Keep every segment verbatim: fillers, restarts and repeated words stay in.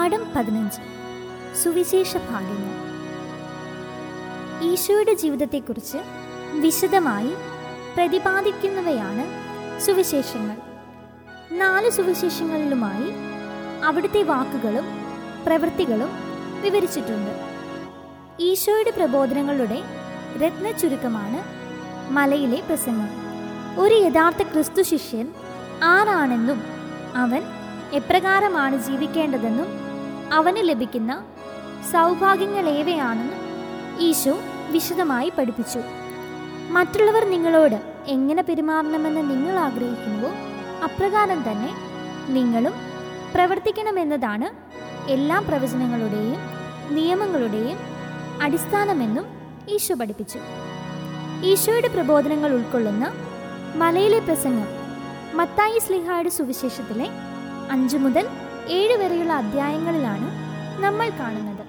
പാഠം പതിനഞ്ച്. സുവിശേഷ ഭാഗ്യങ്ങൾ. ഈശോയുടെ ജീവിതത്തെക്കുറിച്ച് വിശദമായി പ്രതിപാദിക്കുന്നവയാണ് സുവിശേഷങ്ങൾ. നാല് സുവിശേഷങ്ങളിലുമായി അവിടുത്തെ വാക്കുകളും പ്രവൃത്തികളും വിവരിച്ചിട്ടുണ്ട്. ഈശോയുടെ പ്രബോധനങ്ങളുടെ രത്നച്ചുരുക്കമാണ് മലയിലെ പ്രസംഗം. ഒരു യഥാർത്ഥ ക്രിസ്തു ശിഷ്യൻ ആരാണെന്നും അവൻ എപ്രകാരമാണ് ജീവിക്കേണ്ടതെന്നും അവന് ലഭിക്കുന്ന സൗഭാഗ്യങ്ങളേവയാണെന്നും ഈശോ വിശദമായി പഠിപ്പിച്ചു. മറ്റുള്ളവർ നിങ്ങളോട് എങ്ങനെ പെരുമാറണമെന്ന് നിങ്ങൾ ആഗ്രഹിക്കുന്നുവോ അപ്രകാരം തന്നെ നിങ്ങളും പ്രവർത്തിക്കണമെന്നതാണ് എല്ലാ പ്രവചനങ്ങളുടെയും നിയമങ്ങളുടെയും അടിസ്ഥാനമെന്നും ഈശോ പഠിപ്പിച്ചു. ഈശോയുടെ പ്രബോധനങ്ങൾ ഉൾക്കൊള്ളുന്ന മലയിലെ പ്രസംഗം മത്തായി ശ്ലീഹായുടെ സുവിശേഷത്തിലെ അഞ്ചു മുതൽ ഏഴ് വരെയുള്ള അധ്യായങ്ങളിലാണ് നമ്മൾ കാണുന്നത്.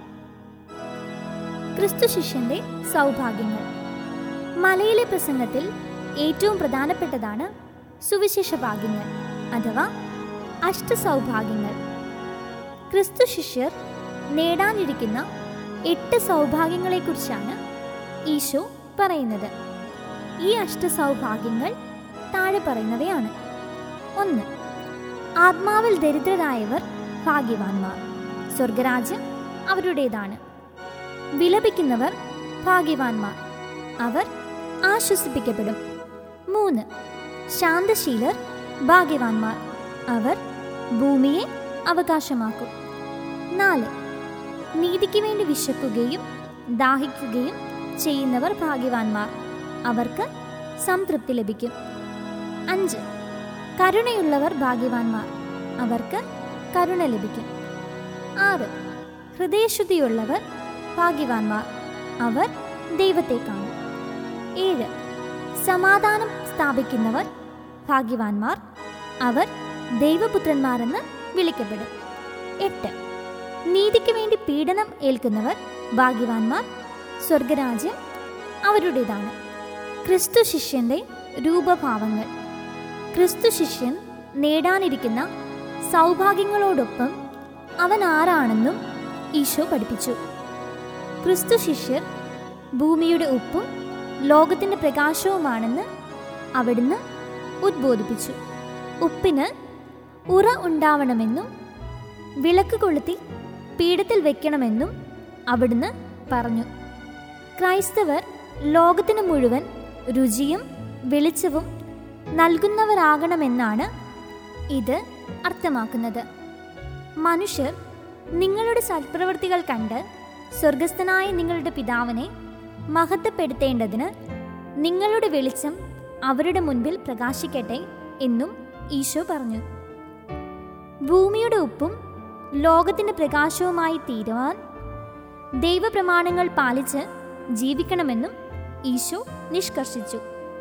ക്രിസ്തു ശിഷ്യന്റെ സൗഭാഗ്യങ്ങൾ. മലയിലെ പ്രസംഗത്തിൽ ഏറ്റവും പ്രധാനപ്പെട്ടതാണ് സുവിശേഷ ഭാഗ്യങ്ങൾ അഥവാ അഷ്ടസൗഭാഗ്യങ്ങൾ. ക്രിസ്തു ശിഷ്യർ നേടാനിരിക്കുന്ന എട്ട് സൗഭാഗ്യങ്ങളെക്കുറിച്ചാണ് ഈശോ പറയുന്നത്. ഈ അഷ്ടസൗഭാഗ്യങ്ങൾ താഴെ പറയുന്നവയാണ്. ഒന്ന്, ആത്മാവിൽ ദരിദ്രരായവർ ഭാഗ്യവാന്മാർ, സ്വർഗരാജ്യം അവരുടേതാണ്. വിലപിക്കുന്നവർ ഭാഗ്യവാന്മാർ, അവർ ആശ്വസിപ്പിക്കപ്പെടും. മൂന്ന്, ശാന്തശീലർ ഭാഗ്യവാന്മാർ, അവർ ഭൂമിയെ അവകാശമാക്കും. നാല്, നീതിക്ക് വേണ്ടി വിശക്കുകയും ദാഹിക്കുകയും ചെയ്യുന്നവർ ഭാഗ്യവാന്മാർ, അവർക്ക് സംതൃപ്തി ലഭിക്കും. അഞ്ച്, കരുണയുള്ളവർ ഭാഗ്യവാന്മാർ, അവർക്ക് കരുണ ലഭിക്കും. ആറ്, ഹൃദയശുദ്ധിയുള്ളവർ ഭാഗ്യവാന്മാർ, അവർ ദൈവത്തെ കാണും. ഏഴ്, സമാധാനം സ്ഥാപിക്കുന്നവർ ഭാഗ്യവാന്മാർ, അവർ ദൈവപുത്രന്മാരെന്ന് വിളിക്കപ്പെടും. എട്ട്, നീതിക്ക് വേണ്ടി പീഡനം ഏൽക്കുന്നവർ ഭാഗ്യവാന്മാർ, സ്വർഗരാജ്യം അവരുടേതാണ്. ക്രിസ്തു ശിഷ്യന്റെ രൂപഭാവങ്ങൾ. ക്രിസ്തു ശിഷ്യൻ നേടാനിരിക്കുന്ന സൗഭാഗ്യങ്ങളോടൊപ്പം അവൻ ആരാണെന്നും ഈശോ പഠിപ്പിച്ചു. ക്രിസ്തു ശിഷ്യർ ഭൂമിയുടെ ഉപ്പും ലോകത്തിൻ്റെ പ്രകാശവുമാണെന്ന് അവിടുന്ന് ഉദ്ബോധിപ്പിച്ചു. ഉപ്പിന് ഉറ ഉണ്ടാവണമെന്നും വിളക്ക് കൊളുത്തി പീഠത്തിൽ വെക്കണമെന്നും അവിടുന്ന് പറഞ്ഞു. ക്രൈസ്തവർ ലോകത്തിന് മുഴുവൻ രുചിയും വെളിച്ചവും നൽകുന്നവരാകണമെന്നാണ് ഇത് അർത്ഥമാക്കുന്നത്. മനുഷ്യർ നിങ്ങളുടെ സൽപ്രവൃത്തികൾ കണ്ട് സ്വർഗസ്ഥനായ നിങ്ങളുടെ പിതാവിനെ മഹത്വപ്പെടുത്തേണ്ടതിന് നിങ്ങളുടെ വെളിച്ചം അവരുടെ മുൻപിൽ പ്രകാശിക്കട്ടെ എന്നും ഈശോ പറഞ്ഞു. ഭൂമിയുടെ ഉപ്പും ലോകത്തിൻ്റെ പ്രകാശവുമായി തീരുവാൻ ദൈവപ്രമാണങ്ങൾ പാലിച്ച് ജീവിക്കണമെന്നും ഈശോ നിഷ്കർഷിച്ചു.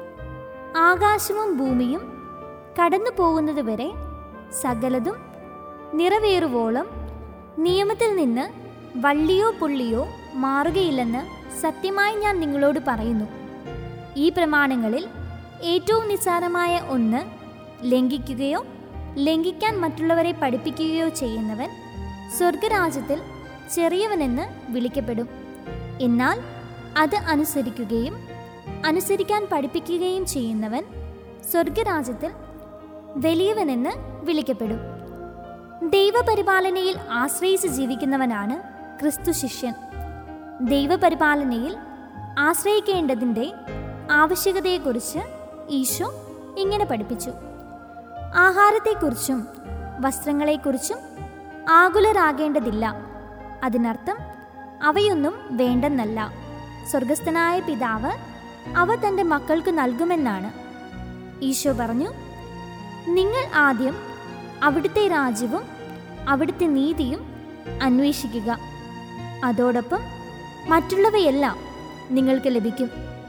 ആകാശവും ഭൂമിയും കടന്നു പോകുന്നതുവരെ സകലതും നിറവേറുവോളം നിയമത്തിൽ നിന്ന് വള്ളിയോ പുള്ളിയോ മാറുകയില്ലെന്ന് സത്യമായി ഞാൻ നിങ്ങളോട് പറയുന്നു. ഈ പ്രമാണങ്ങളിൽ ഏറ്റവും നിസ്സാരമായ ഒന്ന് ലംഘിക്കുകയോ ലംഘിക്കാൻ മറ്റുള്ളവരെ പഠിപ്പിക്കുകയോ ചെയ്യുന്നവൻ സ്വർഗരാജ്യത്തിൽ ചെറിയവനെന്ന് വിളിക്കപ്പെടും. എന്നാൽ അത് അനുസരിക്കുകയും അനുസരിക്കാൻ പഠിപ്പിക്കുകയും ചെയ്യുന്നവൻ സ്വർഗരാജ്യത്തിൽ വലിയവനെന്ന് വിളിക്കപ്പെടും. ദൈവപരിപാലനയിൽ ആശ്രയിച്ച് ജീവിക്കുന്നവനാണ് ക്രിസ്തു ശിഷ്യൻ. ദൈവപരിപാലനയിൽ ആശ്രയിക്കേണ്ടതിൻ്റെ ആവശ്യകതയെക്കുറിച്ച് ഈശോ ഇങ്ങനെ പഠിപ്പിച്ചു. ആഹാരത്തെക്കുറിച്ചും വസ്ത്രങ്ങളെക്കുറിച്ചും ആകുലരാകേണ്ടതില്ല. അതിനർത്ഥം അവയൊന്നും വേണ്ടെന്നല്ല. സ്വർഗസ്ഥനായ പിതാവ് അവ തൻ്റെ മക്കൾക്ക് നൽകുമെന്നാണ്. ഈശോ പറഞ്ഞു, നിങ്ങൾ ആദ്യം അവിടുത്തെ രാജ്യവും അവിടുത്തെ നീതിയും അന്വേഷിക്കുക, അതോടൊപ്പം മറ്റുള്ളവയെല്ലാം നിങ്ങൾക്ക് ലഭിക്കും.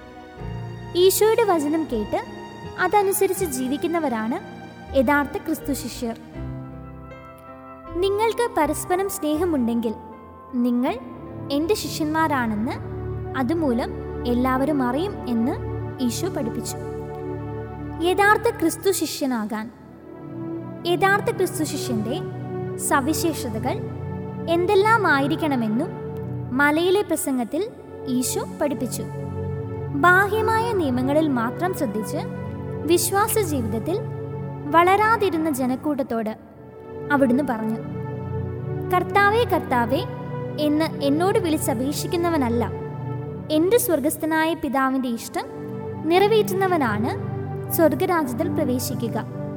ഈശോയുടെ വചനം കേട്ട് അതനുസരിച്ച് ജീവിക്കുന്നവരാണ് യഥാർത്ഥ ക്രിസ്തു ശിഷ്യർ. നിങ്ങൾക്ക് പരസ്പരം സ്നേഹമുണ്ടെങ്കിൽ നിങ്ങൾ എൻ്റെ ശിഷ്യന്മാരാണെന്ന് അതുമൂലം എല്ലാവരും അറിയും എന്ന് ഈശോ പഠിപ്പിച്ചു. യഥാർത്ഥ ക്രിസ്തു ശിഷ്യനാകാൻ യഥാർത്ഥ ക്രിസ്തു ശിഷ്യൻ്റെ സവിശേഷതകൾ എന്തെല്ലാം ആയിരിക്കണമെന്നും മലയിലെ പ്രസംഗത്തിൽ ഈശോ പഠിപ്പിച്ചു. ബാഹ്യമായ നിയമങ്ങളിൽ മാത്രം ശ്രദ്ധിച്ച് വിശ്വാസ ജീവിതത്തിൽ വളരാതിരുന്ന ജനക്കൂട്ടത്തോട് അവിടുന്ന് പറഞ്ഞു, കർത്താവേ കർത്താവേ എന്ന് എന്നോട് വിളിച്ചപേക്ഷിക്കുന്നവനല്ല, എൻ്റെ സ്വർഗസ്ഥനായ പിതാവിൻ്റെ ഇഷ്ടം നിറവേറ്റുന്നവനാണ് സ്വർഗരാജ്യത്തിൽ പ്രവേശിക്കുക.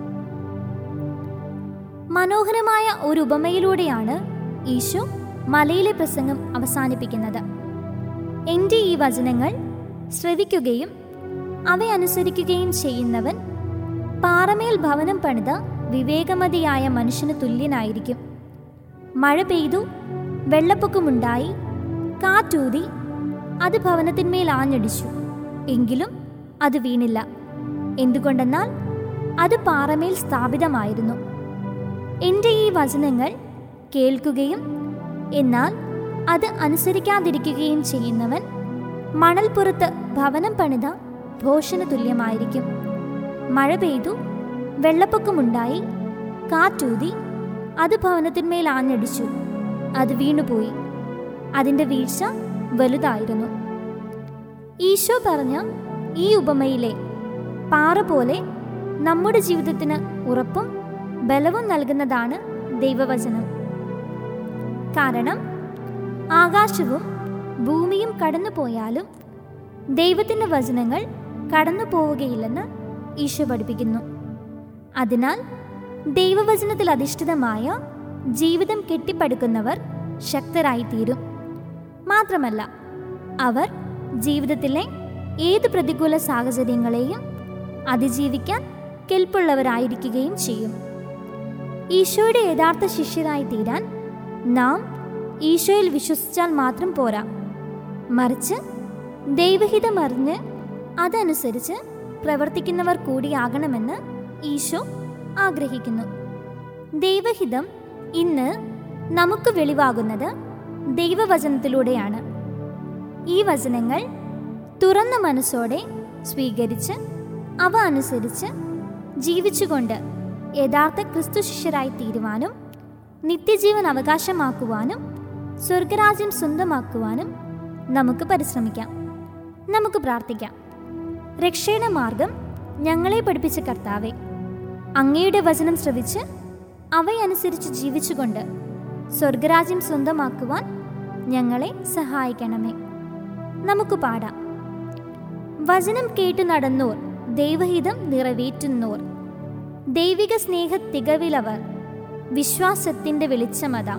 മനോഹരമായ ഒരു ഉപമയിലൂടെയാണ് ഈശോ മലയിലെ പ്രസംഗം അവസാനിപ്പിക്കുന്നത്. എൻ്റെ ഈ വചനങ്ങൾ ശ്രവിക്കുകയും അവയനുസരിക്കുകയും ചെയ്യുന്നവൻ പാറമേൽ ഭവനം പണിത വിവേകമതിയായ മനുഷ്യന് തുല്യനായിരിക്കും. മഴ പെയ്തു, വെള്ളപ്പൊക്കമുണ്ടായി, കാറ്റൂതി, അത് ഭവനത്തിന്മേൽ ആഞ്ഞടിച്ചു, എങ്കിലും അത് വീണില്ല. എന്തുകൊണ്ടെന്നാൽ അത് പാറമേൽ സ്ഥാപിതമായിരുന്നു. എൻ്റെ ഈ വചനങ്ങൾ കേൾക്കുകയും എന്നാൽ അത് അനുസരിക്കാതിരിക്കുകയും ചെയ്യുന്നവൻ മണൽപ്പുറത്ത് ഭവനം പണിത ഭോഷന് തുല്യമായിരിക്കും. മഴ പെയ്തു, വെള്ളപ്പൊക്കമുണ്ടായി, കാറ്റൂതി, അത് ഭവനത്തിന്മേൽ ആഞ്ഞടിച്ചു, അത് വീണുപോയി. അതിൻ്റെ വീഴ്ച വലുതായിരുന്നു. ഈശോ പറഞ്ഞ ഈ ഉപമയിലെ പാറ പോലെ നമ്മുടെ ജീവിതത്തിന് ഉറപ്പും ബലവും നൽകുന്നതാണ് ദൈവവചനം. കാരണം ആകാശവും ഭൂമിയും കടന്നു പോയാലും ദൈവത്തിൻ്റെ വചനങ്ങൾ കടന്നു പോവുകയില്ലെന്ന് ഈശോ പഠിപ്പിക്കുന്നു. അതിനാൽ ദൈവവചനത്തിൽ അധിഷ്ഠിതമായ ജീവിതം കെട്ടിപ്പടുക്കുന്നവർ ശക്തരായിത്തീരും. മാത്രമല്ല, അവർ ജീവിതത്തിലെ ഏത് പ്രതികൂല സാഹചര്യങ്ങളെയും അതിജീവിക്കാൻ കെൽപ്പുള്ളവരായിരിക്കുകയും ചെയ്യും. ഈശോയുടെ യഥാർത്ഥ ശിഷ്യരായി തീരാൻ നാം ഈശോയിൽ വിശ്വസിച്ചാൽ മാത്രം പോരാ, മറിച്ച് ദൈവഹിതമറിഞ്ഞ് അതനുസരിച്ച് പ്രവർത്തിക്കുന്നവർ കൂടിയാകണമെന്ന് ഈശോ ആഗ്രഹിക്കുന്നു. ദൈവഹിതം ഇന്ന് നമുക്ക് വെളിവാകുന്നത് ദൈവവചനത്തിലൂടെയാണ്. ഈ വചനങ്ങൾ തുറന്ന മനസ്സോടെ സ്വീകരിച്ച് അവ അനുസരിച്ച് ജീവിച്ചുകൊണ്ട് യഥാർത്ഥ ക്രിസ്തു ശിഷ്യരായി തീരുവാനും നിത്യജീവൻ അവകാശമാക്കുവാനും സ്വർഗരാജ്യം സ്വന്തമാക്കുവാനും നമുക്ക് പരിശ്രമിക്കാം. നമുക്ക് പ്രാർത്ഥിക്കാം. രക്ഷയുടെ മാർഗം ഞങ്ങളെ പഠിപ്പിച്ച കർത്താവേ, അങ്ങയുടെ വചനം ശ്രവിച്ച് അവയനുസരിച്ച് ജീവിച്ചുകൊണ്ട് സ്വർഗരാജ്യം സ്വന്തമാക്കുവാൻ ഞങ്ങളെ സഹായിക്കണമേ. നമുക്ക് പാടാം. വചനം കേട്ടു നടന്നോർ ദൈവഹിതം നിറവേറ്റുന്നോർ, ദൈവിക സ്നേഹ തികവിലവർ വിശ്വാസത്തിൻ്റെ വെളിച്ചമതാം.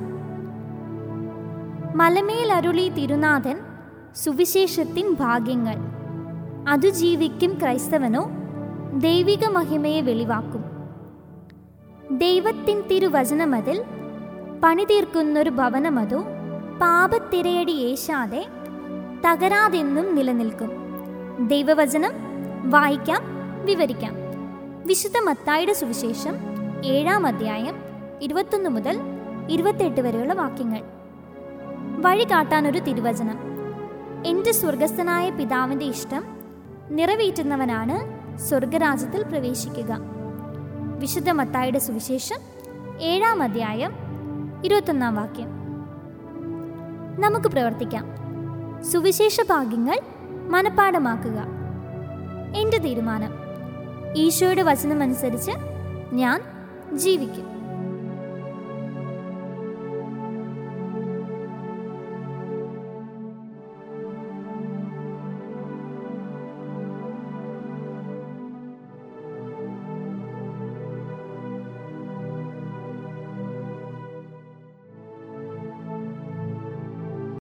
മലമേൽ അരുളി തിരുനാഥൻ സുവിശേഷത്തിൻ ഭാഗ്യങ്ങൾ, അതു ജീവിക്കും ക്രൈസ്തവനോ ദൈവിക മഹിമയെ വെളിവാക്കും. ദൈവത്തിൻ തിരുവചനമതിൽ പണിതീർക്കുന്നൊരു ഭവനമതോ പാപത്തിരയടി ഏശാതെ തകരാതെന്നും നിലനിൽക്കും. ദൈവവചനം വായിക്കാം, വിവരിക്കാം. വിശുദ്ധ മത്തായിയുടെ സുവിശേഷം ഏഴാം അധ്യായം ഇരുപത്തൊന്ന് മുതൽ ഇരുപത്തെട്ട് വരെയുള്ള വാക്യങ്ങൾ. വഴി കാട്ടാനൊരു തിരുവചനം. എൻ്റെ സ്വർഗസ്ഥനായ പിതാവിൻ്റെ ഇഷ്ടം നിറവേറ്റുന്നവനാണ് സ്വർഗരാജ്യത്തിൽ പ്രവേശിക്കുക. വിശുദ്ധ മത്തായിയുടെ സുവിശേഷം ഏഴാം അധ്യായം ഇരുപത്തൊന്നാം വാക്യം. നമുക്ക് പ്രവർത്തിക്കാം. സുവിശേഷ ഭാഗ്യങ്ങൾ മനഃപ്പാഠമാക്കുക. എൻ്റെ തീരുമാനം, ഈശോയുടെ വചനമനുസരിച്ച് ഞാൻ ജീവിക്കും.